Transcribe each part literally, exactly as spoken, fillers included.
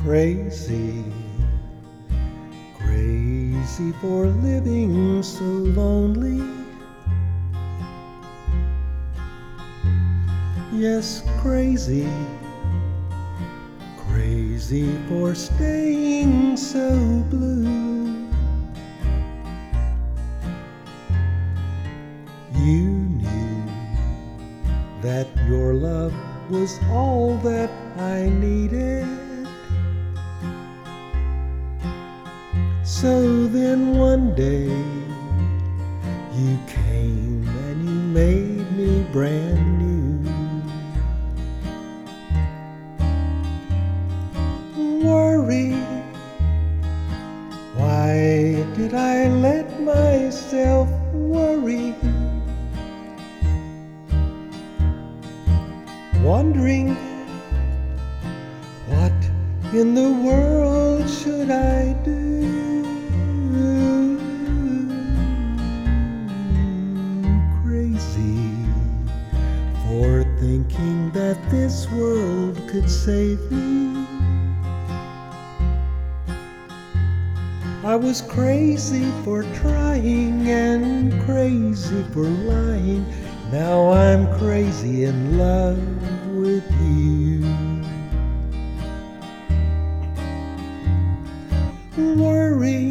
Crazy, crazy for living so lonely. Yes, crazy, crazy for staying so blue. You knew that your love was all that I needed. So then one day you came and you made me brand new. Worry, why did I let myself worry? Wondering, what in the world should I do? Crazy for thinking that this world could save me. I was crazy for trying and crazy for lying. Now I'm crazy in love with you. Worry,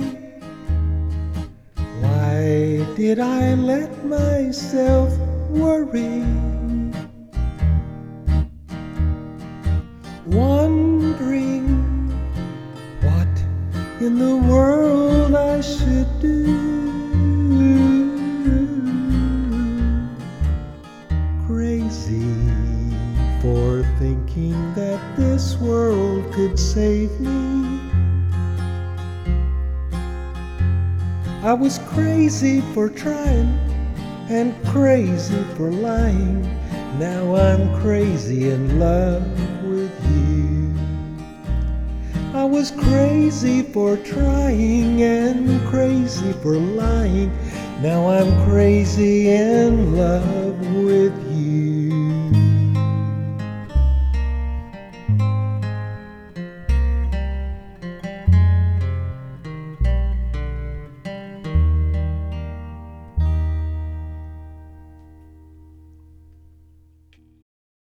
why did I let myself worry? Wondering what in the world I should do. Crazy for thinking that this world could save me. I was crazy for trying and crazy for lying. Now I'm crazy in love with you. I was crazy for trying and crazy for lying. Now I'm crazy in love with you.